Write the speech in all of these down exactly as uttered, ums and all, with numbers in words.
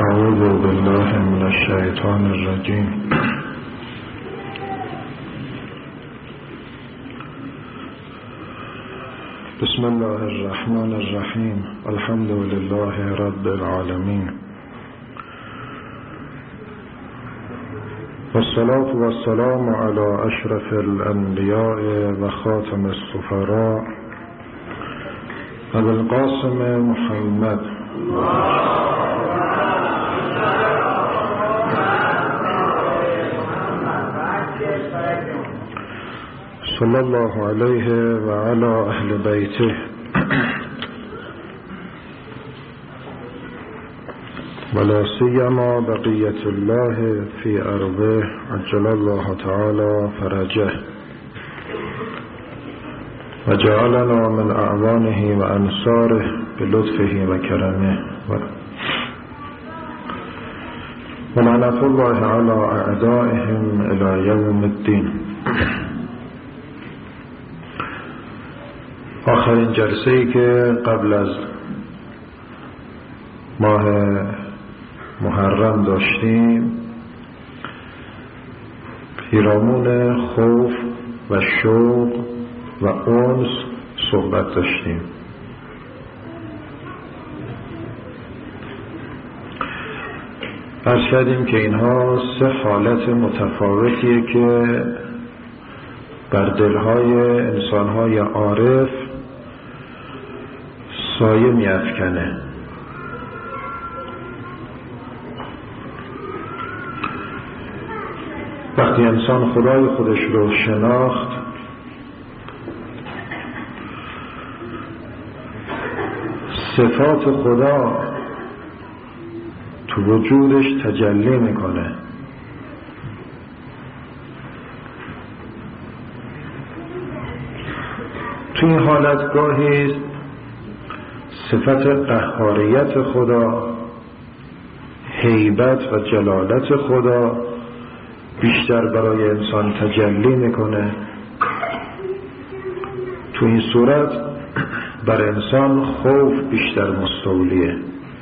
أعوذ بالله من الشيطان الرجيم. بسم الله الرحمن الرحيم. الحمد لله رب العالمين، والصلاة والسلام على أشرف الأنبياء وخاتم السفراء أبي القاسم محمد صلى الله عليه وعلى أهل بيته ولا سيما بقية الله في أرضه عجل الله تعالى فرجه وجعلنا من أعوانه وأنصاره بلطفه وكرمه ولعنة الله على أعدائهم إلى يوم الدين. آخرین جلسه‌ای که قبل از ماه محرم داشتیم پیرامون خوف و شوق و انس صحبت داشتیم. عرض کردیم که اینها سه حالت متفاوتیه که بر دلهای انسانهای عارف سایه می‌افکنه. وقتی انسان خدای خودش رو شناخت صفات خدا تو وجودش تجلی میکنه. تو این حالت گاهی صفت قهاریت خدا، هیبت و جلالت خدا بیشتر برای انسان تجلی میکنه. تو این صورت بر انسان خوف بیشتر مستولیه.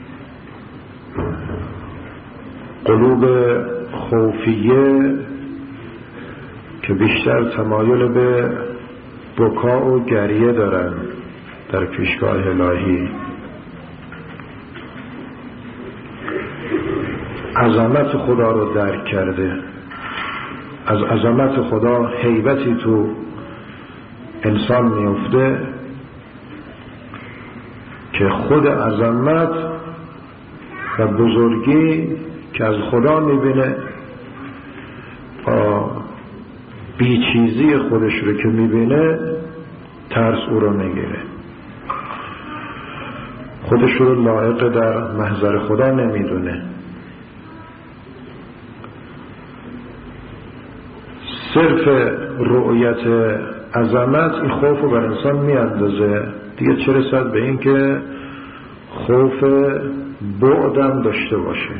قلوب خوفیه که بیشتر تمایل به بکا و گریه دارن در پیشگاه الهی، عظمت خدا رو درک کرده. از عظمت خدا هیبتی تو انسان میفته که خود عظمت و بزرگی که از خدا میبینه بیچیزی خودش رو که میبینه ترس او رو میگیره. خودش رو لایق در محضر خدا نمیدونه. صرف رؤیت عظمت این خوف رو بر انسان میاندازه. دیگه چه رسد به این که خوف بعدم داشته باشه،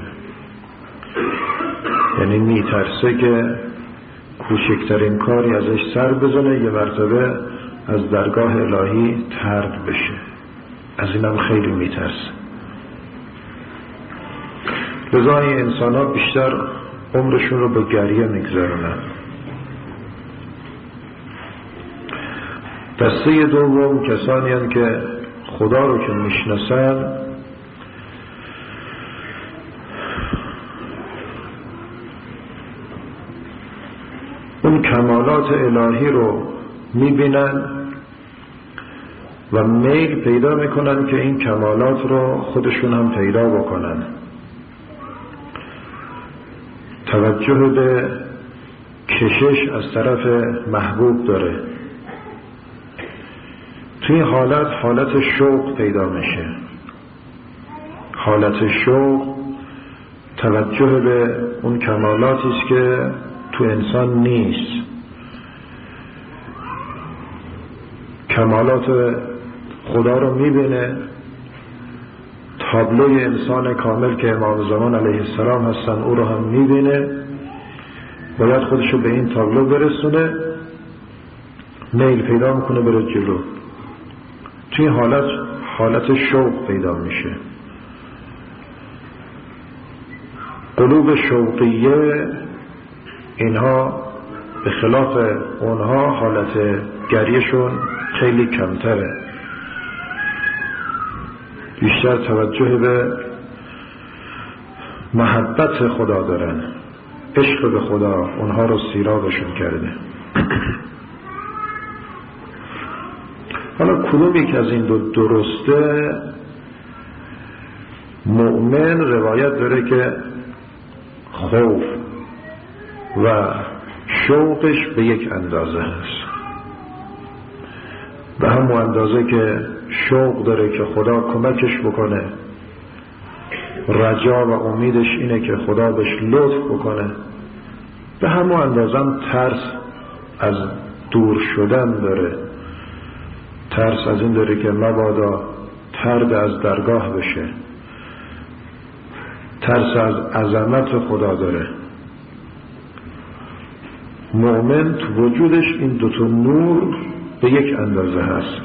یعنی میترسه که کوچکترین کاری ازش سر بزنه یه مرتبه از درگاه الهی طرد بشه. از اینم خیلی میترسه. لذا این انسان ها بیشتر عمرشون رو به گریه میگذارونن. دسته دوم کسانی هستند که خدا رو که میشناسن اون کمالات الهی رو میبینن و میل پیدا میکنن که این کمالات رو خودشون هم پیدا بکنن. توجه به کشش از طرف محبوب داره. توی حالت حالت شوق پیدا میشه. حالت شوق توجه به اون کمالاتی است که تو انسان نیست. کمالات خدا رو میبینه. تابلوی انسان کامل که امام زمان علیه السلام هستن او رو هم میبینه. باید خودشو به این تابلو برسونه. میل پیدا میکنه بره جلو. توی حالت حالت شوق پیدا میشه. قلوب شوقیه اینها به خلاف اونها حالت گریهشون خیلی کمتره، بیشتر توجه به محبت خدا دارن، عشق به خدا اونها رو سیرابشون کرده. حالا کدوم یک از این دو درسته؟ مؤمن روایت داره که خوف و شوقش به یک اندازه هست، به همون اندازه که شوق داره که خدا کمکش بکنه، رجا و امیدش اینه که خدا بهش لطف بکنه، به همون اندازه هم ترس از دور شدن داره، ترس از این داره که مبادا طرد از درگاه بشه، ترس از عظمت خدا داره. مؤمن تو وجودش این دوتا نور به یک اندازه هست.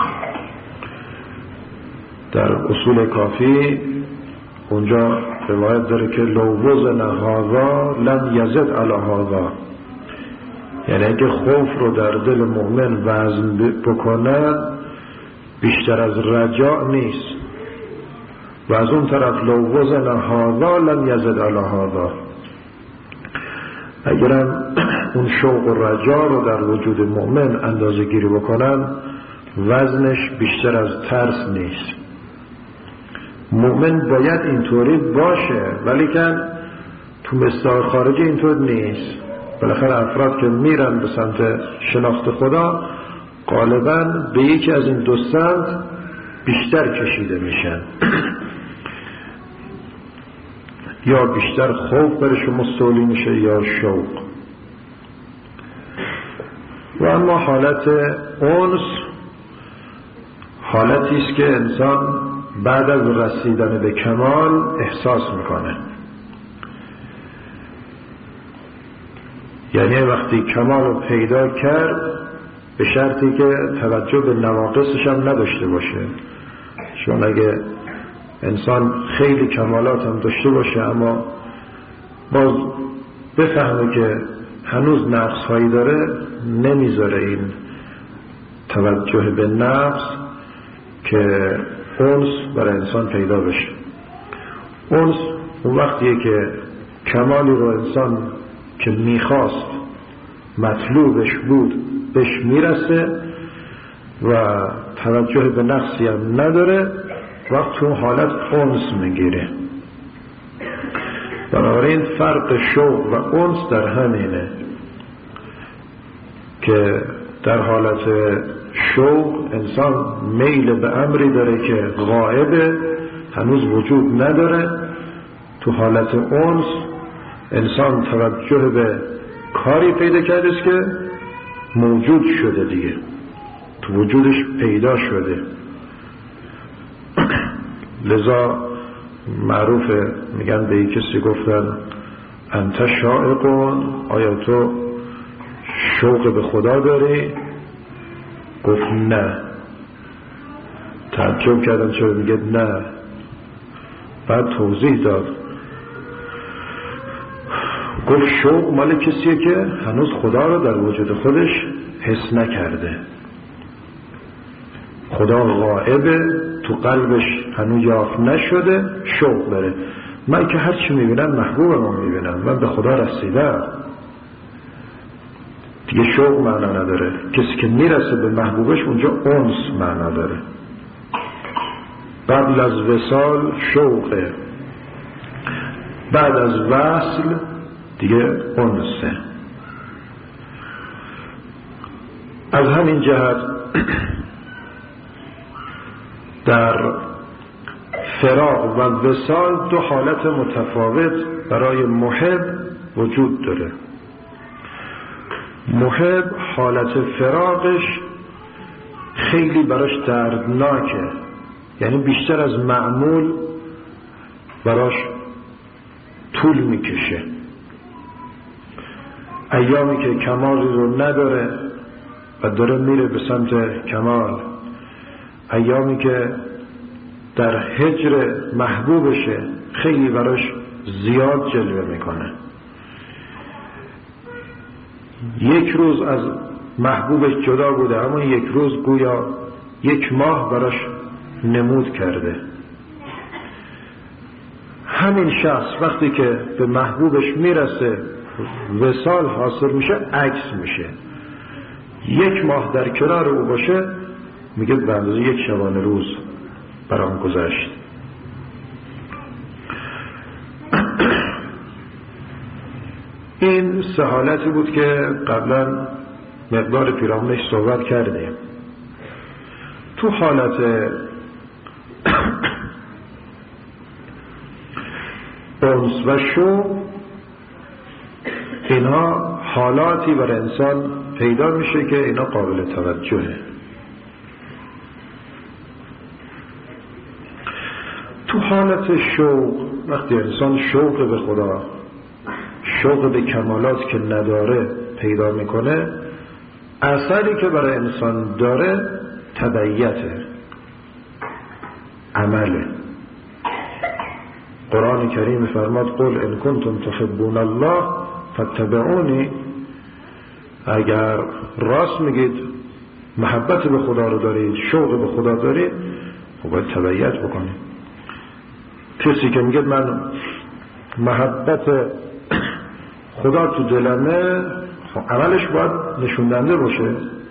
در اصول کافی اونجا روایت داره که لو وزن هذا لم یزد علی هذا، یعنی اگه خوف رو در دل مؤمن وزن بکنن بیشتر از رجاء نیست، و از اون طرف لو وزن هذا لم یزد علی هذا، اگرم اون شوق و رجا رو در وجود مؤمن اندازه گیری بکنن وزنش بیشتر از ترس نیست. مؤمن باید اینطوری باشه، ولی که تو مصداق خارجی اینطور نیست. بالاخره افراد که میرن به سمت شناخت خدا غالبا به یکی از این دو سمت بیشتر کشیده میشن، یا بیشتر خوف برشون مستولی میشه یا شوق. و اما حالت انس حالتی است که انسان بعد از رسیدن به کمال احساس میکنه، یعنی وقتی کمال رو پیدا کرد به شرطی که توجه به نواقصش هم نداشته باشه. چون اگه انسان خیلی کمالات هم داشته باشه اما باز بفهمه که هنوز نقص هایی داره، نمیذاره این توجه به نقص که انس برای انسان پیدا بشه. انس اون وقتیه که کمالی رو انسان که میخواست، مطلوبش بود، بهش میرسه و توجه به نقصی هم نداره، وقت اون حالت انس میگیره. بنابراین فرق شوق و انس در همینه که در حالت شوق انسان میل به امری داره که غائبه، هنوز وجود نداره. تو حالت انس انسان توجه به کاری پیدا کرده است که موجود شده دیگه، تو وجودش پیدا شده. لذا معروفه، میگن به یک کسی گفتن انت شائقون، آیا تو شوق به خدا داری؟ گفت نه. تعجب کردن چرا میگه نه. بعد توضیح داد، گفت شوق مال کسیه که هنوز خدا رو در وجود خودش حس نکرده، خدا غائبه، تو قلبش هنوز یافت نشده، شوق داره. من که هر چی میبینم محبوبم میبینم، من به خدا رسیدم، دیگه شوق معنا نداره. کسی که میرسه به محبوبش اونجا انس معنا داره. قبل از وصال شوقه، بعد از وصل دیگه انسه. از همین جهت در فراق و وصال دو حالت متفاوت برای محب وجود داره. محب حالت فراقش خیلی براش دردناکه، یعنی بیشتر از معمول براش طول میکشه. ایامی که کمالی رو نداره و داره میره به سمت کمال، ایامی که در هجر محبوبشه خیلی براش زیاد جلوه میکنه. یک روز از محبوبش جدا بوده، اما یک روز گویا یک ماه براش نمود کرده. همین شخص وقتی که به محبوبش میرسه، وصال حاصل میشه، عکس میشه. یک ماه در کنار او باشه، میگه به اندازه یک شبانه روز برام گذشت. این سه حالتی بود که قبلا مقدار پیرامونش صحبت کردیم. تو حالت انس و شوق، اینها حالاتی برای انسان پیدا میشه که اینا قابل توجهه. تو حالت شوق، وقتی انسان شوق به خدا، شوق به کمالات که نداره پیدا میکنه، اثری که برای انسان داره تبعیته، عمله. قرآن کریم فرماد قل ان کنتم تحبون الله فاتبعونی، اگر راست میگید محبت به خدا رو دارید، شوق به خدا دارید، خب باید تبعیت بکنید. کسی که میگه من محبت خدا تو دلمه، خب عملش باید نشوندنده باشه.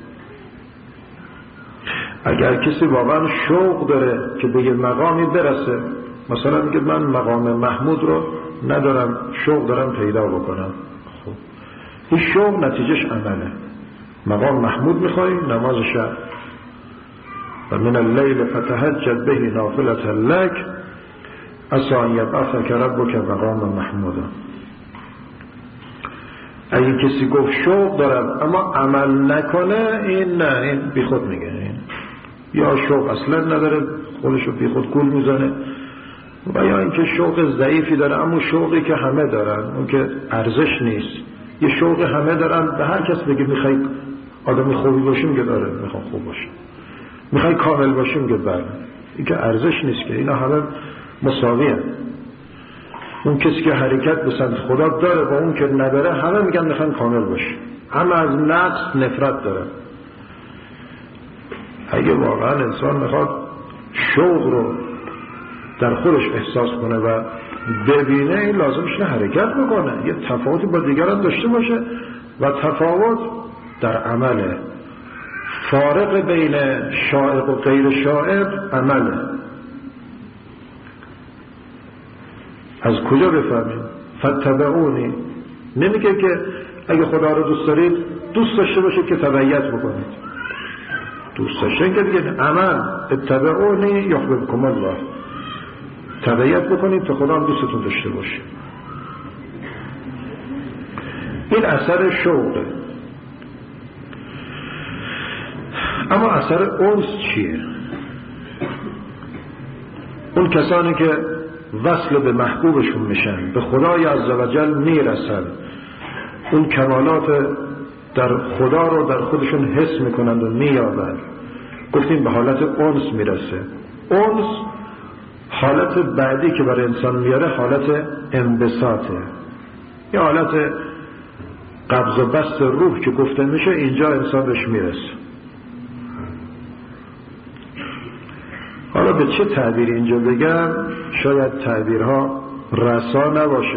اگر کسی واقعا شوق داره که به یه مقامی برسه، مثلا میگه من مقام محمود رو ندارم، شوق دارم پیدا بکنم، خب این شوق نتیجهش عمله. مقام محمود میخوای، نماز شب و من اللیل فتهجد به نافلة لک عسی ان یبعثک ربک مقام محمودا. اگه کسی گفت شوق دارم اما عمل نکنه، این نه، این بی خود میگه، این یا شوق اصلا نداره، خودشو بی خود گول میزنه، و یا اینکه شوق ضعیفی داره، اما شوقی که همه دارن اون که ارزش نیست. یه شوق همه دارن، به هر کس بگی میخوای آدمی خوبی باشی میگه داره میخوام خوب باشم، میخوای کامل باشی میگه بله. این که ارزش نیست که، اینا همه مساوی هست. اون کسی که حرکت به سمت خدا داره با اون که نداره، همه میگن میخوان کامل باشه، همه از نقص نفرت داره. اگه واقعا انسان میخواد شوق رو در خودش احساس کنه و ببینه، این لازمش نه حرکت بکنه، یه تفاوتی با دیگران داشته باشه و تفاوت در عمله. فارق بین شائق و غیر شائق عمله. از کجا بفهمیم؟ فتبعونی نمیگه که اگه خدا رو دوست دارید دوست داشته باشید که تبعیت بکنید، دوست داشتن که دیگه عمل. اتبعونی یحببکم الله، تبعیت بکنید تا خدا هم دوستتون داشته باشه. این اثر شوقه. اما اثر انس چیه؟ اون کسانی که وصل به محبوبشون میشن، به خدای عزوجل میرسن، اون کمالات در خدا رو در خودشون حس میکنند و مییابند. گفتیم به حالت انس میرسه. انس حالت بعدی که برای انسان میاره حالت انبساطه، یه حالت قبض و بست روح که گفته میشه، اینجا انسان بهش میرسه. حالا به چه تعبیر اینجا بگم؟ شاید تعبیرها رسا نباشه.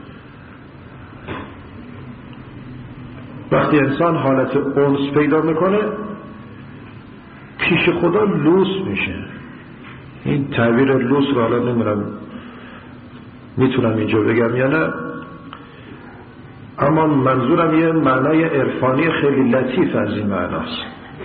وقتی انسان حالت انس پیدا میکنه، پیش خدا لوس میشه. این تعبیر لوس رو حالا نمیدونم میتونم اینجا بگم یا نه، اما منظورم یه معنای عرفانی خیلی لطیف از این معناست.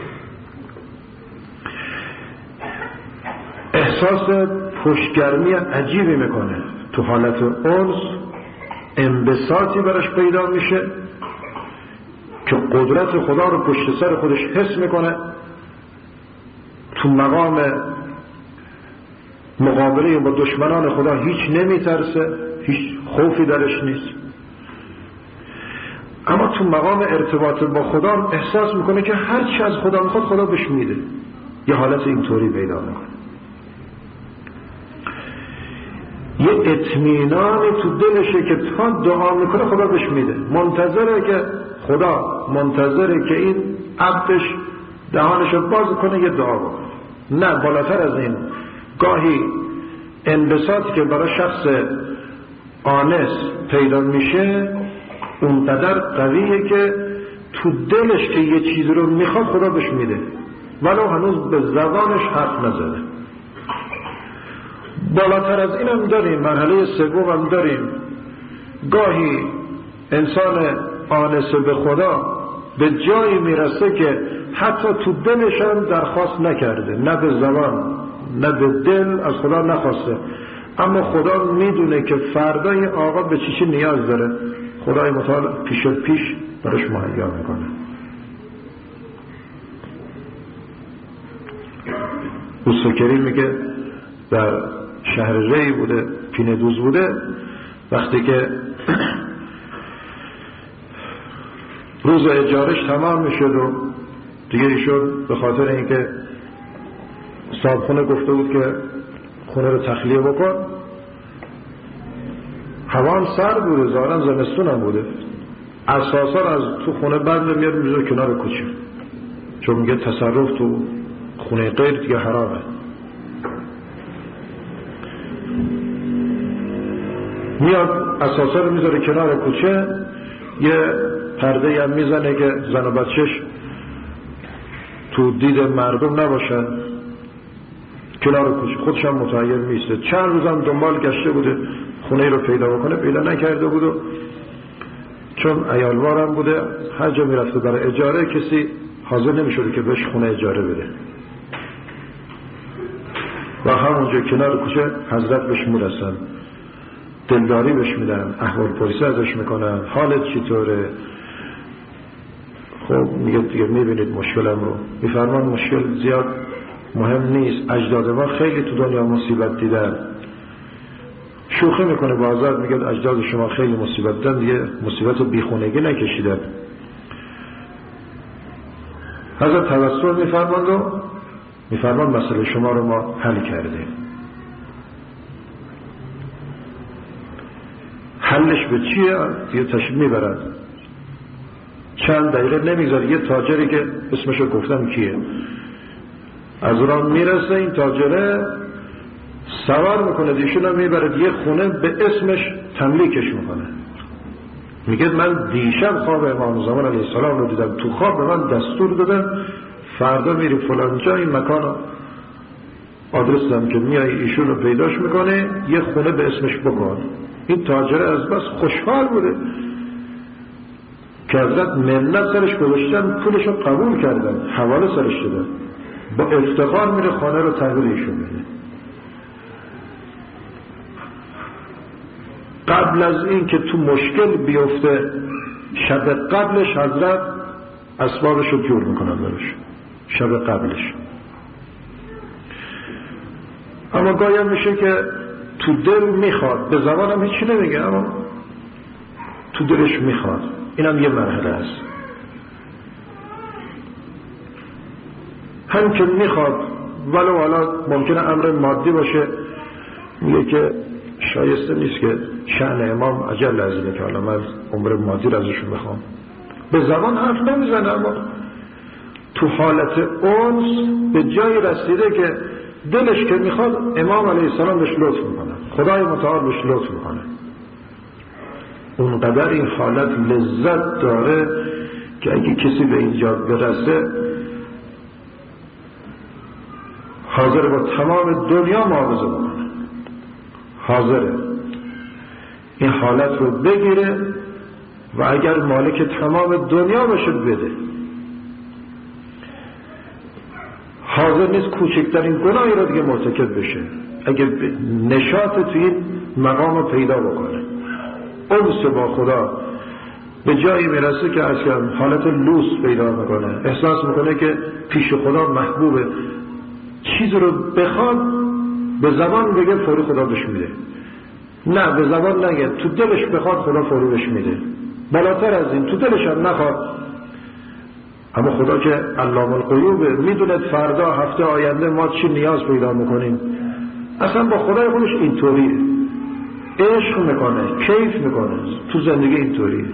احساس پشتگرمی عجیبی میکنه. تو حالت انس انبساطی براش پیدا میشه که قدرت خدا رو پشت سر خودش حس میکنه. تو مقام مقابله با دشمنان خدا هیچ نمیترسه، هیچ خوفی درش نیست. اما تو مقام ارتباط با خدا احساس میکنه که هر چی از خدا میخواد خدا بهش میده. یه حالت اینطوری پیدا میکنه. یه اطمینانی تو دلشه که تا دعا میکنه خدا بهش میده، منتظره که خدا منتظره که این عبدش دهانشو باز کنه یه دعا بکنه. نه، بالاتر از این گاهی انبساطی که برای شخص آنس پیدا میشه اونقدر قویه که تو دلش که یه چیز رو میخواد خدا بهش میده ولو هنوز به زبانش حرف نزده. بالاتر از این هم داریم، مرحله سوم هم داریم، گاهی انسان آنس به خدا به جایی میرسه که حتی تو دلش هم درخواست نکرده، نه به زبان نه به دل از خدا نخواسته، اما خدا میدونه که فردای آقا به چی چی نیاز داره، خدای متعال پیش پیش براش مهیا میکنه. اوسوکری میگه در شهر ری بوده، پینه دوز بوده، وقتی که روز اجارش تمام میشد و دیگه ایشون به خاطر اینکه صاحب خونه گفته بود که خونه رو تخلیه بکن، هوام سرد بوده، ظاهرا زمستون هم بوده، اساسا از تو خونه بند میاد میذاره کنار کوچه، چون میگه تصرف تو خونه غیر دیگه حرامه. میاد اساسا رو میذاره کنار کوچه، یه پرده هم میزنه که زن و بچهش تو دید مردم نباشن، کنار کوچه خودش هم متحیر میسته. چند روزم دنبال گشته بوده خونه رو پیدا بکنه، پیدا نکرده بود و چون عیالوارم بوده هر جا میرفته برای اجاره کسی حاضر نمیشده که بهش خونه اجاره بده و همونجا کنار کوچه حضرت بهش میرسن، دلداری بهش میدن، احوال پرسی ازش میکنن، حالت چطوره؟ خب میگه دیگه میبینید مشکلم رو، میفرمان مشکل زیاد مهم نیست، اجداد ما خیلی تو دنیا مصیبت دیدن. شوخی میکنه با حضرت، میگه اجداد شما خیلی مصیبت دیدن، دیگه مصیبت بیخونگی نکشیدن. حضرت توسل میفرمان و میفرمان مسئله شما رو ما حل کردیم. حلش به چیه؟ دیگه تشریف میبرد، چند دقیقه نمیگذاره یه تاجری که اسمشو گفتم کیه از راه میرسه، این تاجره سوار میکنه دیشون هم میبرد یه خونه به اسمش تملیکش میکنه. میگه من دیشب خواب امام زمان علیه السلام رو دیدم، تو خواب به من دستور دادن فردا میری فلان جا، این مکان آدرس دادم که میای ایشون رو پیداش میکنه یه خونه به اسمش بکن. این تاجره از بس خوشحال بوده که حضرت منت سرش گذاشتن، پولش رو قبول کردن، حواله سرش دادن، با افتخار میره خانه رو تحویل ایشون میده. قبل از این که تو مشکل بیفته شب قبلش حضرت اسبابش رو جور میکنن براش، شب قبلش. اما گاهی میشه که تو دل میخواد، به زبان هم هیچی نمیگه اما تو دلش میخواد، اینم یه مرحله است. هم که میخواد ولو حالا ممکنه امر مادی باشه، میگه که شایسته نیست که شأن امام عجل از اینه که حالا من عمر مادی رو ازشون بخوام، به زبان حرف نمیزنه اما تو حالت انس به جایی رسیده که دلش که میخواد امام علیه السلام بهش لطف میکنه، خدای متعال بهش لطف میکنه. اونقدر این حالت لذت داره که اگه کسی به اینجا برسه حاضر با تمام دنیا معاوضه بکنه، حاضره این حالت رو بگیره و اگر مالک تمام دنیا باشه بده، حاضر نیست کوچکترین گناهی رو دیگه مرتکب بشه اگه نشاط توی این مقام پیدا بکنه. انس با خدا به جایی میرسه که اصلا حالت لوس پیدا میکنه، احساس میکنه که پیش خدا محبوبه، چیز رو بخواد به زبان بگه فوری خدا بهش میده، نه به زبان نگه تو دلش بخواد خدا فوری بهش میده. بالاتر از این تو دلش هم نخواد اما خدا که علام الغیوبه، میدونه فردا هفته آینده ما چی نیاز پیدا میکنیم، اصلا با خدای خودش اینطوریه، عشق میکنه، کیف میکنه. تو زندگی اینطوری.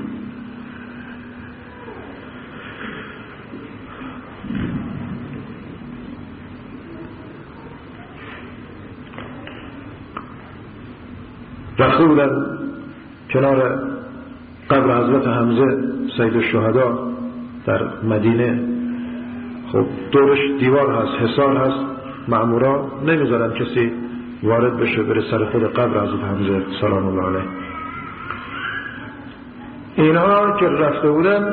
رفته بودن کنار قبر حضرت حمزه سید الشهدا در مدینه. خب دورش دیوار هست، حصار هست، مأمورا نمیذارن کسی وارد بشه بره سر خود قبر حضرت حمزه سلام الله علیه. اینها که رفته بودن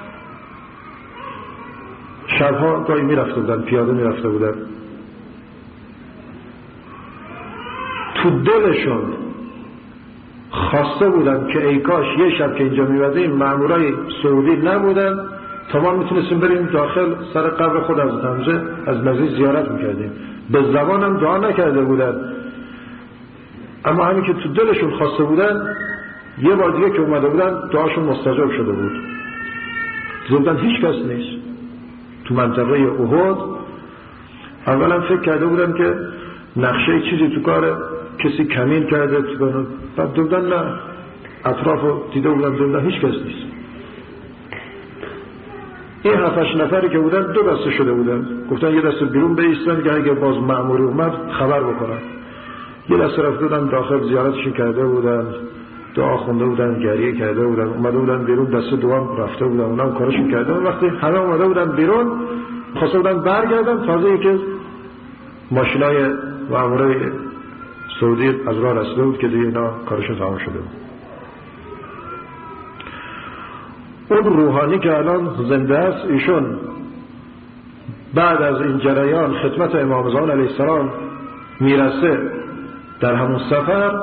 شبها گاهی میرفته بودن، پیاده میرفته بودن، تو دلشون خواسته بودن که ای کاش یه شب که اینجا میبردیم مأمورای سعودی نبودن تا ما میتونستیم بریم داخل سر قبر خود حضرت حمزه از نزدیک زیارت میکردیم. به زبانم دعا نکرده بودن، اما همین که تو دلشون خواسته بودن یه بار دیگه که اومده بودن دعاشون مستجاب شده بود. زودن هیچ کس نیست تو منطقه احد. اولا فکر کرده بودن که نقشه چیزی تو کاره، کسی کمین کرده تو کاره. بعد دوبدن نه، اطرافو دیده بودن دوبدن هیچ کس نیست. این هفتش نفری که بودن دو دسته شده بودن، گفتن یه دسته بیرون بایستن که اگه باز مأموری اومد خبر بکنن. یه دسته رفته بودن داخل زیارتشون کرده بودن، دعا خونده بودن، گریه کرده بودن، اومده بودن بیرون. دسته دوام رفته بودن، اونم کارشون کرده بودن. وقتی همه اومده بودن بیرون خواسته بودن برگردن، تازه که ماشینای مأمورای سعودی از راه رسیده بود که دیگه اینا کارشون تمام شده بود. اون روحانی که الان زنده است، ایشون بعد از این جریان خدمت امام زمان علیه السلام میرسه، در همون سفر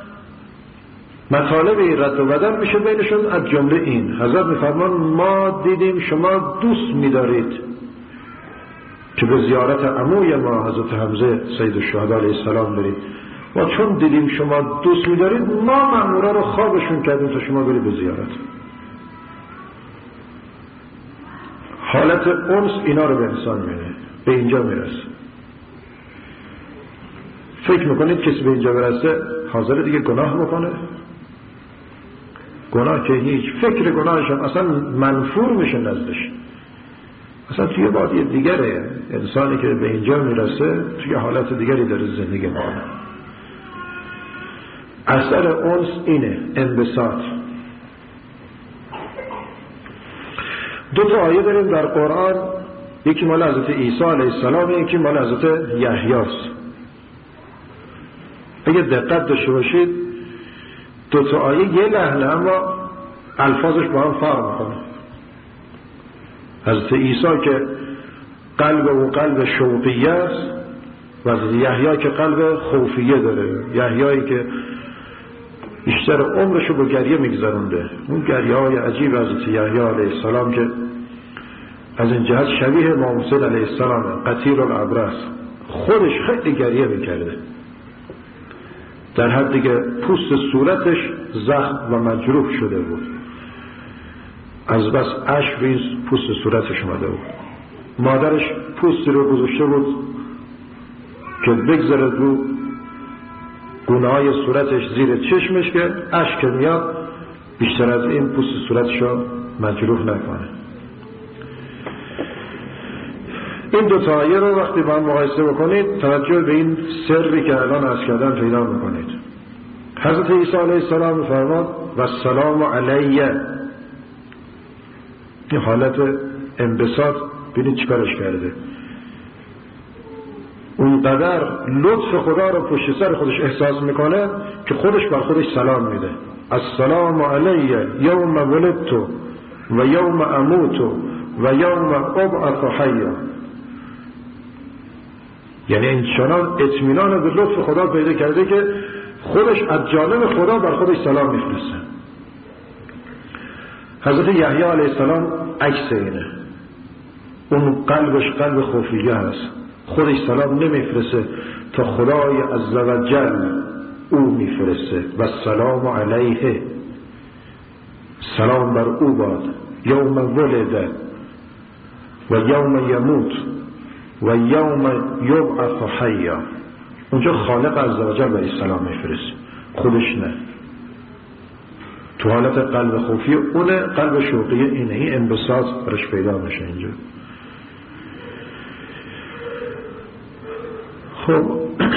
مطالب رد و بدل میشه بینشون. از جمله این حضرت میفرمان ما دیدیم شما دوست میدارید که به زیارت عموی ما حضرت حمزه سید الشهدا علیه السلام برید، و چون دیدیم شما دوست میدارید ما مأمورا رو خوابشون کردیم تا شما برید به زیارت. حالت انس اینا رو به انسان میونه، به اینجا میرسه. فکر میکنید کسی به اینجا برسه حاضر دیگه گناه بکنه؟ گناه که هیچ، فکر گناهش هم اصلا منفور میشه نزدش. اصلا توی وادی دیگره. انسانی که به اینجا میرسه توی حالت دیگری داره زندگی میکنه. اثر انس اینه، انبساط. دو تا آیه داریم در قرآن، یکی مال حضرت عیسی علیه السلام، یکی مال حضرت یحیی است. اگه دقت داشته باشید دو تا آیه یه لحنه اما الفاظش با هم فرق میکنه. حضرت عیسی که قلب و قلب شوقیه است و حضرت یحیی که قلب خوفیه داره. یحیی که بیشتر عمرشو با گریه میگذرونده. اون گریه های عجیب حضرت یحیی علیه السلام که از این جهت شبیه امام حسین علیه السلام، قطیر الابرص، خودش خیلی گریه میکرده در حدی که پوست صورتش زخم و مجروح شده بود، از بس اشک به این پوست صورتش اومده بود. مادرش پوستی رو گذاشته بود که بگذره رو گونه‌های صورتش زیر چشمش که اشک میاد بیشتر از این پوست صورتش رو مجروح نکنه. این دو تا آیه رو وقتی با هم مقایسه بکنید توجه به این سری که الان عرض کردم پیدا میکنید. حضرت عیسی علیه السلام میفرماد و السلام علیه. این حالت انبساط ببینید چیکارش کرده. اونقدر لطف خدا رو پشت سر خودش احساس میکنه که خودش بر خودش سلام میده. السلام علیه یوم ولدت و یوم اموت و یوم ابعث حیا. یعنی این چنان اطمینان به لطف خدا پیدا کرده که خودش از جانب خدا بر خودش سلام میفرسته. حضرت یحیی علیه السلام عکس اینه. اون قلبش قلب خوفیه هست، خودش سلام نمیفرسته تا خدای عزوجل او میفرسته. و سلام علیه، سلام بر او باد، یوم ولد و یوم یموت و یوم یبعث حیا. اونجا خالق عزوجل بر سلام میفرسته. خودش نه. تو حالت قلب خوفی اونه، قلب شوقی اینه، این انبساط برش پیدا میشه اینجا. خب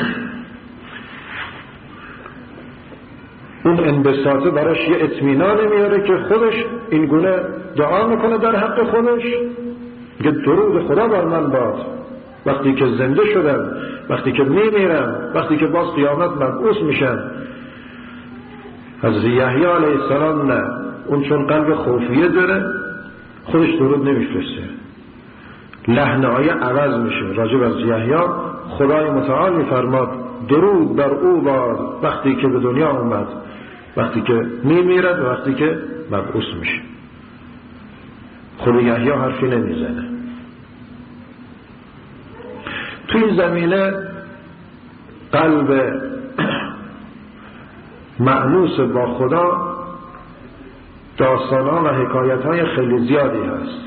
اون انبساطه براش یه اطمینان میاره که خودش این گونه دعا میکنه در حق خودش، که درود خدا بر من باد وقتی که زنده شدم، وقتی که میمیرم، وقتی که باز قیامت مبعوث میشم. حضرت یحیی علیه السلام نه، اون چون قلب خوفیه داره خودش درود نمیفرسته، لحنه‌های عوض میشه. راجب از یحیی خدای متعال میفرماد درود بر او باد وقتی که به دنیا اومد، وقتی که میمیرد و وقتی که مبعوث میشه. خود یحیی حرفی نمیزنه. توی این زمینه قلب مأنوس با خدا داستان‌ها و حکایت‌های خیلی زیادی هست.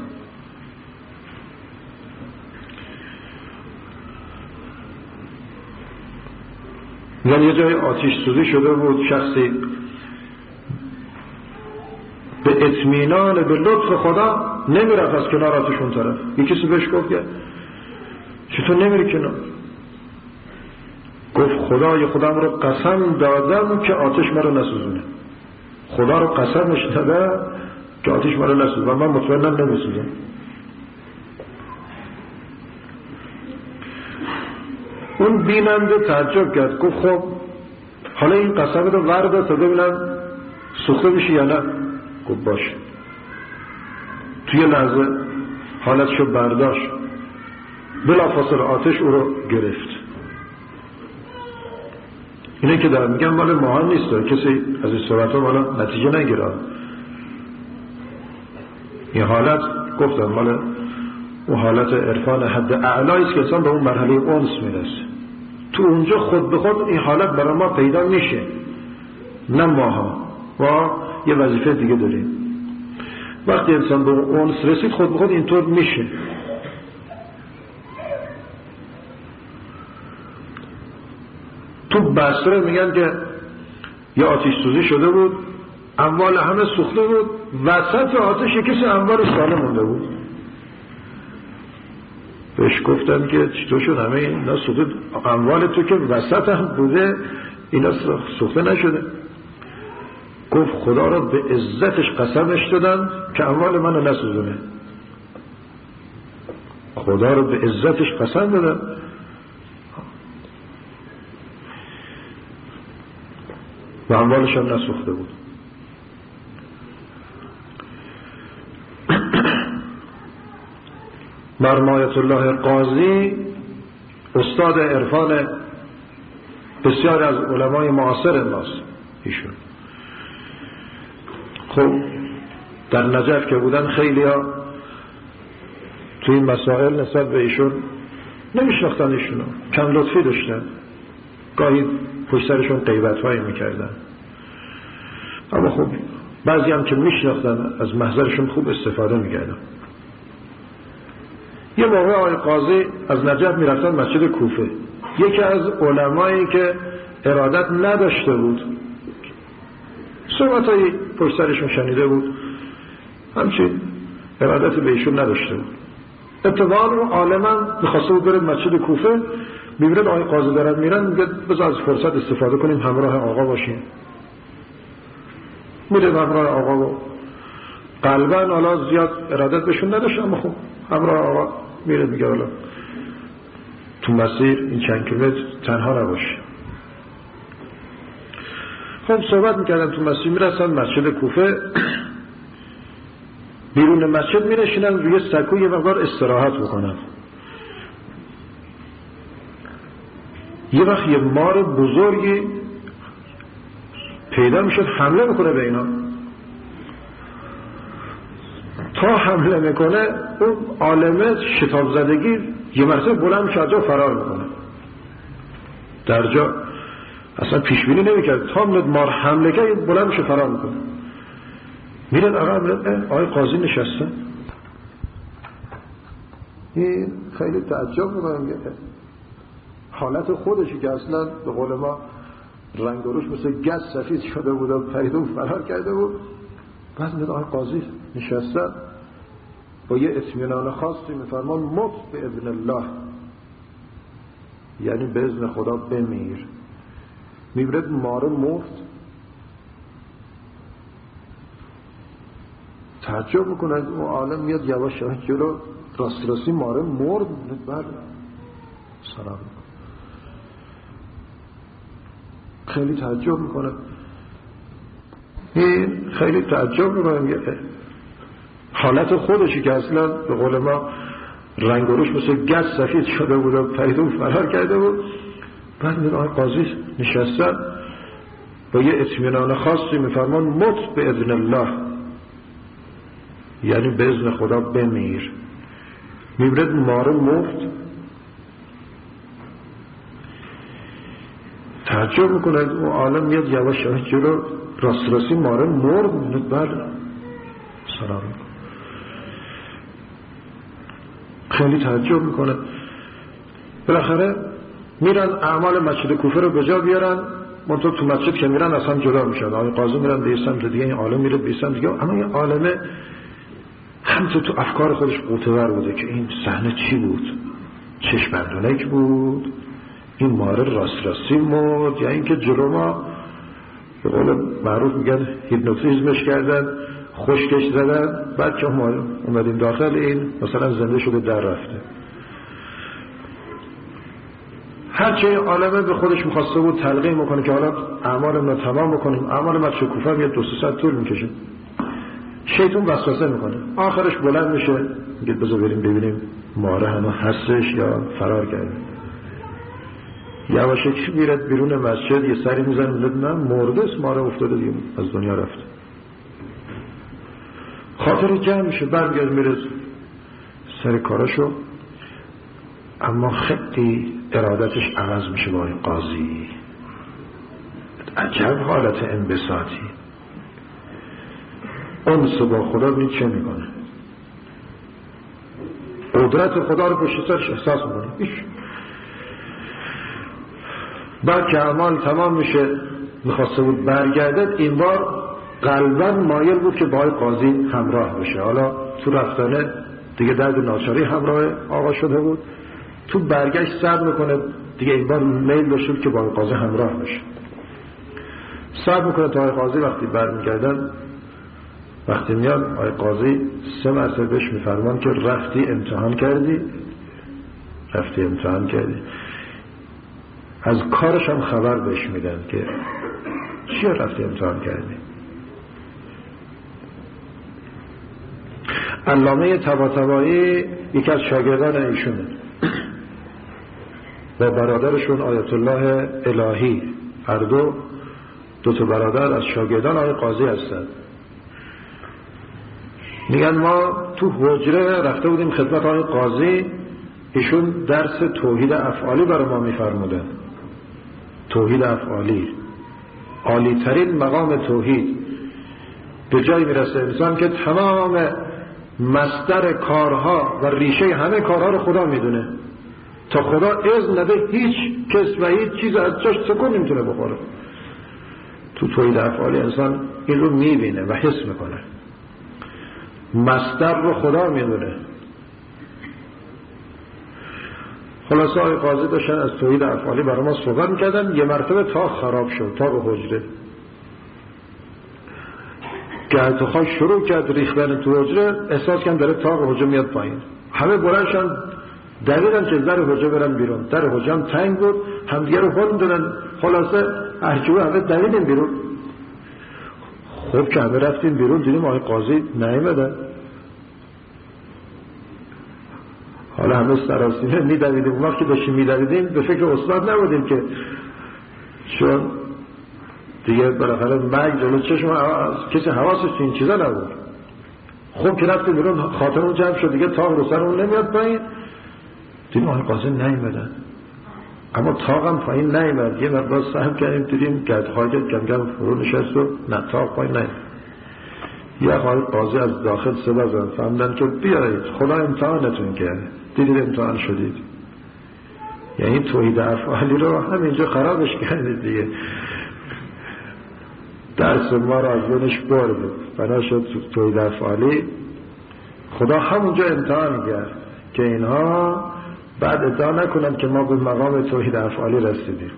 یعنی یه جای آتش سوزی شده بود، شخصی به اطمینان به لطف خدا نمیرفت از کنار آتش اون طرف. یکی کسی بهش گفت که چطور نمیری کنار؟ گفت خدای خودم رو قسم دادم که آتش مرا نسوزونه. خدا رو قسمش دادم که آتش مرا نسوزونه و من مطمئنم نمیسوزم. اون بیننده تعجب کرد، گفت خب حالا این قسم رو ورده تا ببینم سوخته میشه یا نه. گفت باشه. توی لحظه حالتشو برداشت، بلافاصله آتش او رو گرفت. اینه که دارم میگم مال ماها نیست، کسی از این صحبت ها مالا نتیجه نگیرد. این حالت گفتم مال اون حالت عرفان حد اعلایی است که انسان به اون مرحله انس میرسه. تو اونجا خود به خود این حالت برای ما پیدا میشه، نه ماها. ما یه وظیفه دیگه داریم. وقتی انسان به اون انس رسید خود به خود اینطور میشه. تو بصره میگن که یه آتش سوزی شده بود، اموال همه سوخته بود، وسط آتش کسی اموال سالم مونده بود. بهش گفتن که چطور شد همه اینا سوخته؟ اموال تو که وسط هم بوده اینا سوخته نشده. گفت خدا را به عزتش قسمش دادن که اموال منو نسوزونه. خدا را به عزتش قسم دادن و اموالش هم نسوخته بود. مرمایت الله قاضی استاد عرفان بسیار از علمای معاصر ماست ایشون. خب در نجف که بودن خیلی ها توی این مسائل نسبت به ایشون نمیشناختن، ایشونو کم لطفی داشتن، گاهی پشت سرشون غیبت هایی میکردن. اما خب بعضی هم که میشناختن از محضرشون خوب استفاده میکردن. یه موقع آقای قاضی از نجف میرفتن مسجد کوفه. یکی از علمایی که ارادت نداشته بود، صحبتایی پشت سرشون شنیده بود، همچین ارادت به ایشون نداشته بود. اتفاقا رو عالما میخواسته بود بره مسجد کوفه، میبینن آقای قاضی دارن میرن، میگه بذار از فرصت استفاده کنیم همراه آقا باشیم. میره همراه آقا و قلبا حالا زیاد ارادت بهشون نداشت، اما خب همراه آقا میره، میگه حالا تو مسیر این چند کیلومتر تنها نباشه. خب صحبت میکردن تو مسیر، میرسن مسجد کوفه، بیرون مسجد میرشینن روی سکو یه مقدار استراحت بکنن. یه وقت یه مار بزرگی پیدا میشد حمله میکنه به اینا. تا حمله میکنه اون عالمه شتاب زدگی یه مرتبه بلند میشه جا فرار میکنه. در جا اصلا پیش بینی نمیکرد، تا مار حمله کرد بلند میشه فرار میکنه. میرن آقا میرن آقای قاضی نشسته. این خیلی تعجب میکنه، میگه حالت خودشی که اصلا به قول ما رنگ و روش مثل گز سفید شده بود و پریده و فرار کرده بود. بعد میاد آقای قاضی نشستن با یه اطمینان خاصی میفرمان مت به اذن الله، یعنی به اذن خدا بمیر. میبرد ماره مفت. تعجب میکنه از اون عالم، میاد یواش یواش جلو، راست راستی ماره مرد. بعد سلام خیلی تعجب میکنه. این خیلی تعجب میکنه حالت خودشی که اصلا به قول ما رنگ و روش مثل گز سفید شده بود و پریده و فرار کرده بود. بعد میاد آقای قاضی نشستن با یه اطمینان خاصی میفرمان مت به اذن الله، یعنی به اذن خدا بمیر. میبرد ماره مفت. تعجب میکنه از اون عالم، میاد یواش یواش جلو، راست راستی ماره مرد. میاد بعد سلام خیلی تعجب میکنه. بالاخره میرن اعمال مسجد کوفه رو به جا بیارن. منطقه تو مسجد که میرن اصلا جدا میشن. آقای قاضی میرن به سمت دیگه، این عالم میره به سمت دیگه. اما این عالمه هم تو تو افکار خودش قوتور بوده که این صحنه چی بود، چشم بندونک بود، این ماره راست راستی مرد، یا اینکه جلو ما به قول معروف میگن هیپنوتیزمش کردن، خشکش زدن، بعد که ما اومدیم داخل این مثلا زنده شده در رفته. هرچه این عالمه به خودش میخواسته بود تلقین میکنه که حالا اعمالمون رو تمام بکنیم. اعمال مسجد کوفه یه دو سه ساعت طول میکشه. شیطان وسوسه میکنه، آخرش بلند میشه میگه بذار بریم ببینیم ماره هنوز هستش یا فرار کرده. یواشکی میرد بیرون مسجد، یه سری میزنه میگه نه مرده است، ماره افتاده دیگه از دنیا رفته. خاطر جمع میشه، برمیگرد میره سر کاراشو. اما خیلی ارادتش عوض میشه با این قاضی. عجب حالت انبساطی. انس با خدا ببین چه میکنه. قدرت خدا رو پشت سرش احساس میکنه. ایش بعد که اعمال تمام میشه میخواسته بود برگردد، این بار قلباً مایل بود که با قاضی همراه بشه. حالا تو رفتنه دیگه درد ناچاری همراه آقا شده بود، تو برگشت صبر میکنه دیگه این بار میل داشته که با قاضی همراه بشه. صبر میکنه تا قاضی وقتی برمیگردن، وقتی میاد آقای قاضی سه مرتبه بهش میفرمان که رفتی امتحان کردی، رفتی امتحان کردی. از کارش هم خبر بهش میدن که چی رفتی امتحان کردی. علامه طباطبایی یکی از شاگردان ایشونه، با برادرشون آیت الله الهی، هر دو دو تا برادر از شاگردان آقای قاضی هستند. میگن ما تو حجره رفته بودیم خدمت آقای قاضی، ایشون درس توحید افعالی برای ما میفرمودن. توحید افعالی عالی ترین مقام توحید. به جایی میرسه انسان که تمام مصدر کارها و ریشه همه کارها رو خدا میدونه. تا خدا اذن نده هیچ کس و هیچ چیز از جاش سکون نمیتونه بخوره. تو توحید افعالی انسان این رو میبینه و حس میکنه. مصدر رو خدا میدونه. خلاصه آقای قاضی داشتن از توحید افعالی برای ما صحبت میکردن. یه مرتبه تا خراب شد، تا به حجره گردخواه شروع کرد ریختن تو حجره. احساس کردن داره تا به حجره میاد پایین. همه بلندشن دویدن که در حجره برن بیرون. در حجره هم تنگ بود، همدیگه رو هل دادن. خلاصه هرچوه همه دویدن بیرون. خب که همه رفتیم بیرون، دیدیم آقای قاضی نیامدن. حالا همه سراسیمه میدویدیم. اون وقت که داشتیم میدویدیم به فکر استاد نبودیم که چون دیگه بالاخره مرگ جلو چشم کسی حواسش این چیزا نبود. خب که رفتیم بیرون، خاطرمون جمع شد دیگه، تاق رو سرمون نمیاد پایین. دیدیم آقای قاضی نیامدن، اما تاقم پایین نیامد. یه مقدار سهم کردیم، دیدیم گردخواه کم کم فرو نشست و نه تاق پایین نیامد. یه آقای قاضی از داخل صدا زدن، فهمدن که بیایید خدا امتحانتون کرده، دیدید امتحان شدید. یعنی توحید افعالی رو همینجا خرابش کردید دیگه. درس ما را از بینش برد. بنا شد توحید افعالی خدا همونجا امتحان کرد که اینها بعد ادعا نکنند که ما به مقام توحید افعالی رسیدیم.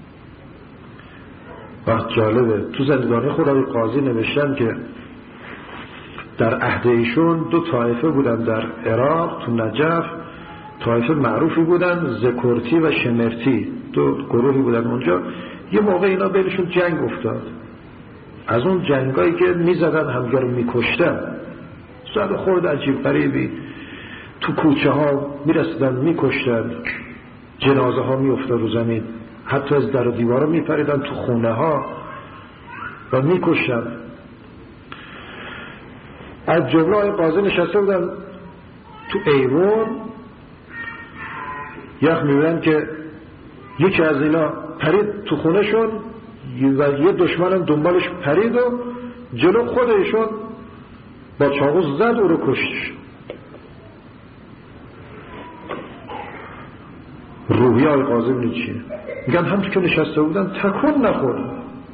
وقت جالبه تو زندگانی خدای قاضی نوشتن که در عهد ایشون دو طایفه بودن در عراق تو نجف، طایفه معروفی بودن زکورتی و شمرتی، دو گروهی بودن اونجا. یه موقع اینا بینشون جنگ افتاد، از اون جنگایی که میزدن همگر رو میکشتن، زد خورد عجیب غریبی، تو کوچه ها میرسیدن میکشتن، جنازه ها میافتاد رو زمین، حتی از در و دیوارا میپریدن تو خونه ها و میکشتن. از جمله های قاضی نشسته بودن تو ایوان، یخ میبینن که یکی از اینا پرید تو خونه شون و یه دشمنم دنبالش پرید و جلو خودشون با چاقو زد او رو کشتش. روحی های قاضی میگن چیه؟ میگن هم تو که نشسته بودن تکون نخورد.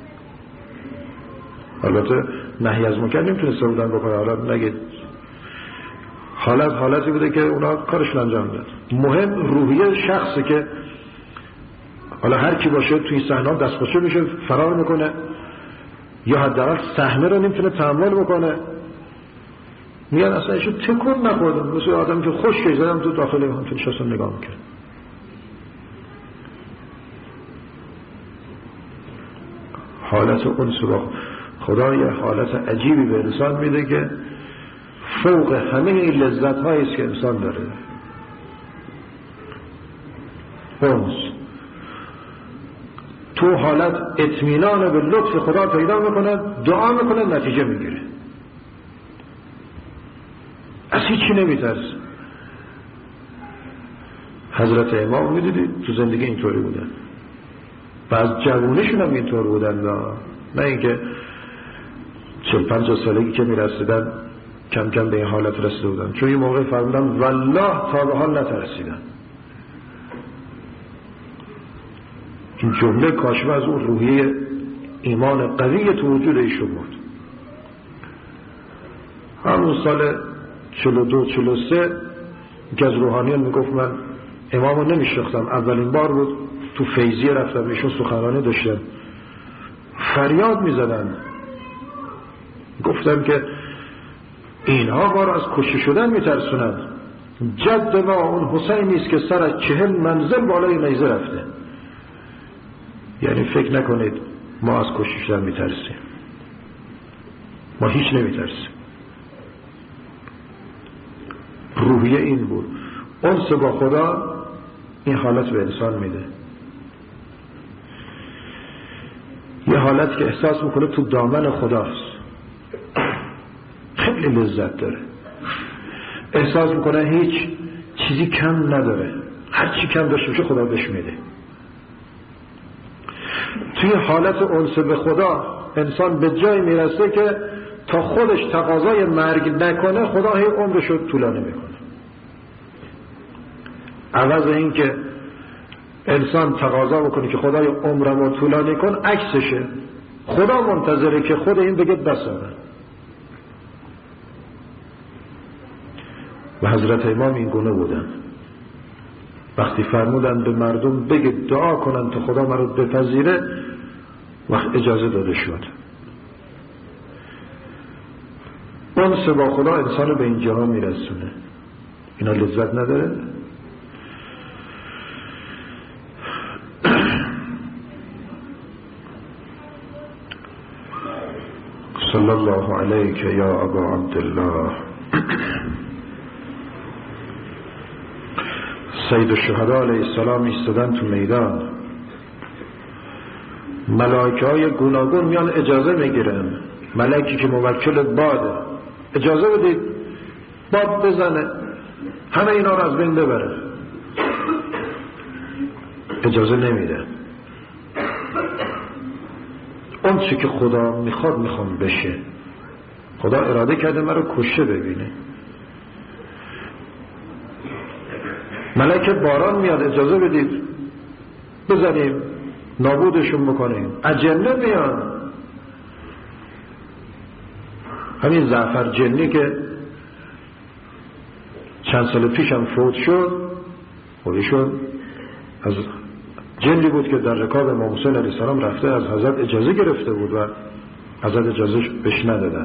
البته نهی از منکر نمیتونسته بودن بکنه، حالا نگید حالت حالتی بوده که اونا کارشون انجام داد. مهم روحیه شخصی که حالا هر کی باشه توی صحنه دستخوشه میشه، فرار میکنه یا حداقل صحنه رو نمیتونه تحمل بکنه. میگن اصلا ایشون تکون نخوردن، مثل آدمی که خشکی زدم تو داخل هم تو نشستن نگاه میکرد. حالت اون سراخ خدا یه حالت عجیبی به انسان میده که فوق همه این لذت هایی است که انسان داره. اونس تو حالت اطمینان به لطف خدا پیدا میکنه، دعا میکنه، نتیجه میگیره، از هیچی نمیترسه. حضرت امام میدیدید تو زندگی اینطوری بودن و از جوونیشون هم اینطور بودن، نه اینکه چل پنجاه سالگی که میرسیدن کم کم به این حالت رسیده بودن. چون یه موقع فرمودن والله تا به حال نترسیدن. این جمله کاشفه از اون روحیه ایمان قوی تو وجود ایشون بود. همون سال چهل و دو چهل و سه که از روحانیان میگفت من امامو نمیشناختم، اولین بار بود تو فیضیه رفتم، ایشون سخنرانی داشتن، فریاد میزدن، گفتن که اینها ما را از کشته شدن میترسونند. جد ما اون حسینی است که سر از چهل منزل بالای نیزه رفته. یعنی فکر نکنید ما از کشته شدن میترسیم، ما هیچ نمیترسیم. روحیه این بود. انس با خدا این حالت به انسان میده، یه حالت که احساس میکنه تو دامن خداست، خیلی لذت داره، احساس میکنه هیچ چیزی کم نداره، هر چی کم داشته باشه خدا بهش میده. توی حالت انس به خدا انسان به جای میرسه که تا خودش تقاضای مرگ نکنه خدا هی عمرشو طولانی میکنه. عوض این که انسان تقاضا بکنه که خدای عمرمو طولانی کن، عکسشه، خدا منتظره که خود این بگه بساره. و حضرت امام این گونه بودن، وقتی فرمودن به مردم بگید دعا کنن تا خدا مرا بپذیره، وقت اجازه داده شد. انس با خدا انسانو به این جهان میرسونه. اینا لذت نداره؟ صلی الله علیک یا ابا عبدالله. سید الشهدا علیه السلام ایستادن تو میدان، ملائکه های گوناگون میان اجازه میگیرن، ملکی که موکل باده اجازه بدید باد بزنه همه اینا رو از بین ببره، اجازه نمیده. اون چی که خدا میخواد میخوام بشه، خدا اراده کرده من رو کشته ببینه. ملک باران میاد اجازه بدید بزنیم نابودشون بکنیم، اجنه میان همین جعفر جنی که چند سال پیش هم فوت شد، و ایشون از جنی بود که در رکاب امام حسین علیه السلام رفته از حضرت اجازه گرفته بود و حضرت اجازهش بهش ندادن.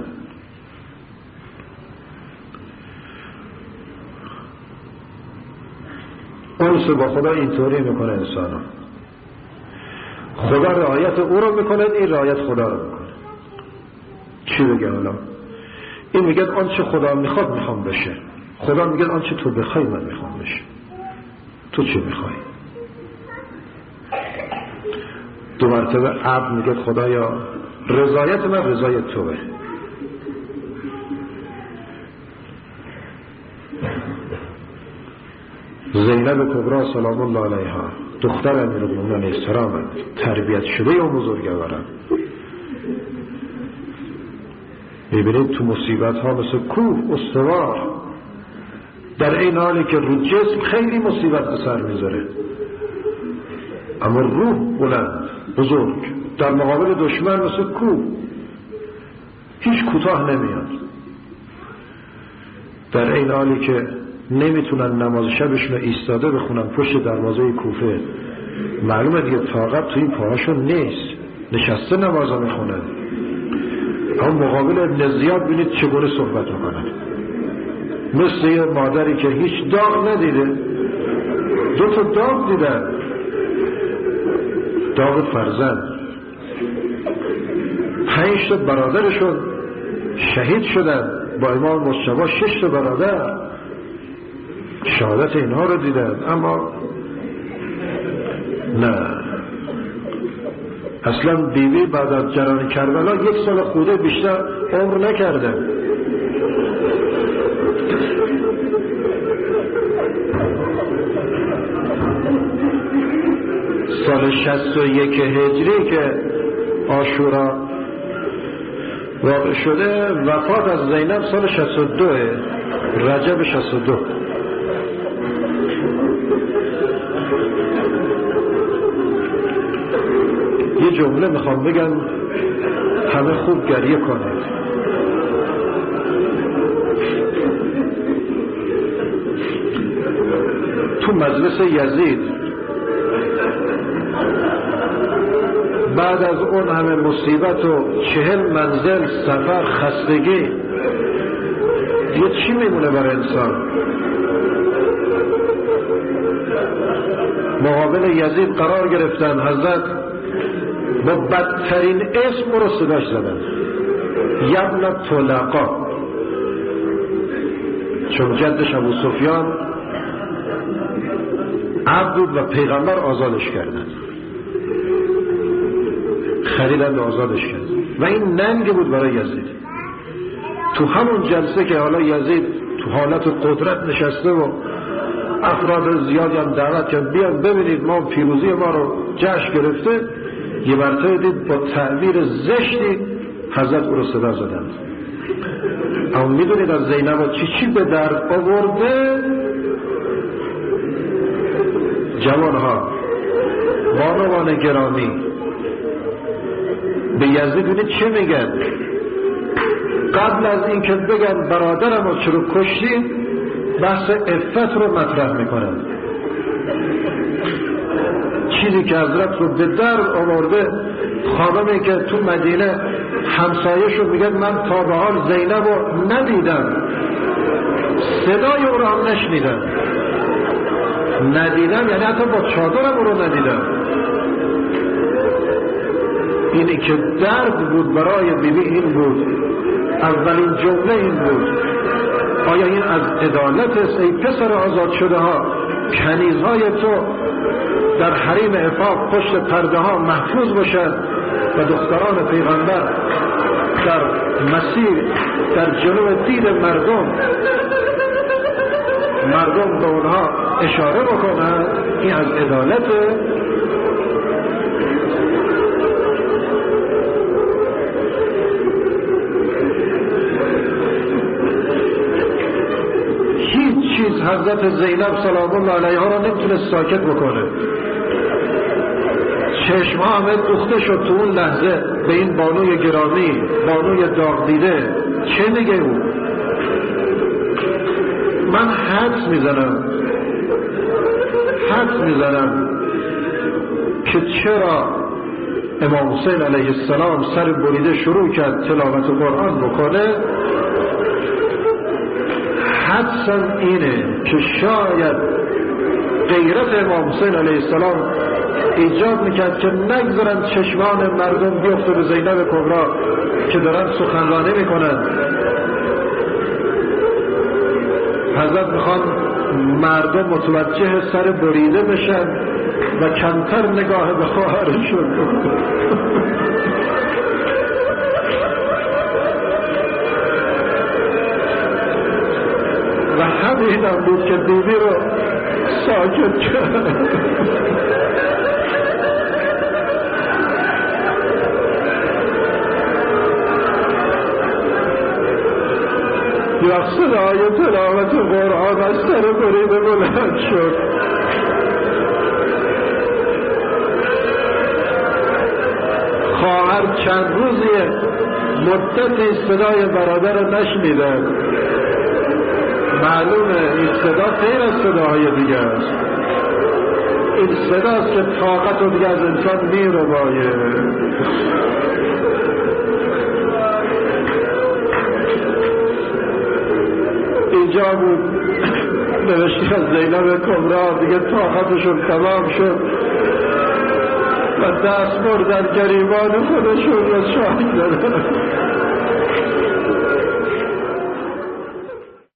انس با خدا اینطوری میکنه انسانو. خدا رعایت او رو میکنه، این رعایت خدا رو میکنه. چی بگه حالا؟ این میگه آنچه خدا میخواد میخوام بشه، خدا میگه آنچه تو بخوای من میخوام بشه. تو چی میخوای؟ دو مرتبه عبد میگه خدایا رضایت من رضای توه. زینب کبرا سلام الله علیها دختر امیرالمومنین علیه السلام، تربیت شده و بزرگواران. میبینید تو مصیبت ها مثل کوه استوار، در این حالی که رو جسم خیلی مصیبت به سر میذاره، اما روح بلند بزرگ در مقابل دشمن مثل کوه هیچ کوتاه نمیاد. در این حالی که نمیتونن نماز شبشون ایستاده بخونن پشت دروازه کوفه، معلومه دیگه طاقت تو این پاهاشون نیست، نشسته نماز میخونن. اما مقابل ابن زیاد بینید چگونه صحبت میکنن، مثل یه مادری که هیچ داغ ندیده، دو تا داغ دیدن، داغ فرزند. پنج تا برادرشون شهید شدن، با امام مجتبی شش تا برادر شهادت اینها رو دیدن. اما نه، اصلا بیبی بعد از جریان کربلا یک سال خورده بیشتر عمر نکردن. سال شصت و یک هجری که عاشورا واقع شده، وفات از زینب سال شصت و دو رجب شصت و دو. یه جمله میخوام بگم همه خوب گریه کنید. تو مجلس یزید بعد از اون همه مصیبت و چهل منزل سفر خستگی، یه چی میمونه برای انسان؟ مقابل یزید قرار گرفتن، حضرت با بدترین اسم رو صداش زدن، یبن طلقا، چون جدش ابو سفیان عبد بود و پیغمبر آزادش کردن، خریدن و آزادش کردن و این ننگ بود برای یزید. تو همون جلسه که حالا یزید تو حالت قدرت نشسته و افراد زیادی هم دعوت کرد بیان ببینید ما پیروزی ما رو جشن گرفته، یه مرتبه دید با تعبیر زشتی حضرت او رو صدا زدند. اما میدونید از زینب چی چی به درد آورده؟ جوانها، بانوان گرامی، به یزید بینید چه میگن؟ قبل از این که بگن برادرم رو چرا کشتین، بحث عفت رو مطرح میکنن. چیزی که حضرت رو به در آورده، خانمی که تو مدینه همسایه شد میگن من تا به حال زینب رو ندیدم، صدای او رو هم نشنیدم، ندیدم یعنی حتی با چادرم او رو ندیدم. اینی که درد بود برای بیبی این بود، اولین جمله این بود، آیا این از عدالت است ای پسر آزاد شده ها؟ کنیزهای تو در حریم عفاف پشت پرده ها محفوظ باشد و دختران پیغمبر در مسیر در جلو دید مردم مردم به اونها اشاره بکنند. این از عدالته؟ هیچ چیز حضرت زینب سلام الله علیها را نمیتونه ساکت بکنه. چشم همه دوخته شد تو اون لحظه به این بانوی گرامی، بانوی داغ دیده، چه میگه او؟ من حدس میزنم حدس میزنم که چرا امام حسین علیه السلام سر بریده شروع کرد تلاوت قرآن بکنه. حدسم اینه که شاید غیرت امام حسین علیه السلام ایجاد میکرد که نگذارن چشمان مردم بیفته به زینب کبری که دارن سخنرانی میکنن. حضرت میخوان مردم متوجه سر بریده بشن و کمتر نگاه به خواهرشون. و همین هم بود که بیبی رو ساکت کرد. یا صدای تلاوت قرآن از سر بریده بلند شد. خواهر چند روزیه مدتی صدای برادر رو نشنیده. معلومه این صدا غیر از صداهای دیگه است. این صداست که طاقت رو دیگه از انسان میره باید. اینجا بود نوشته از زینب کبری دیگه طاقتشون تمام شد و دست بردن گریبان خودشون رو شاهد دادن.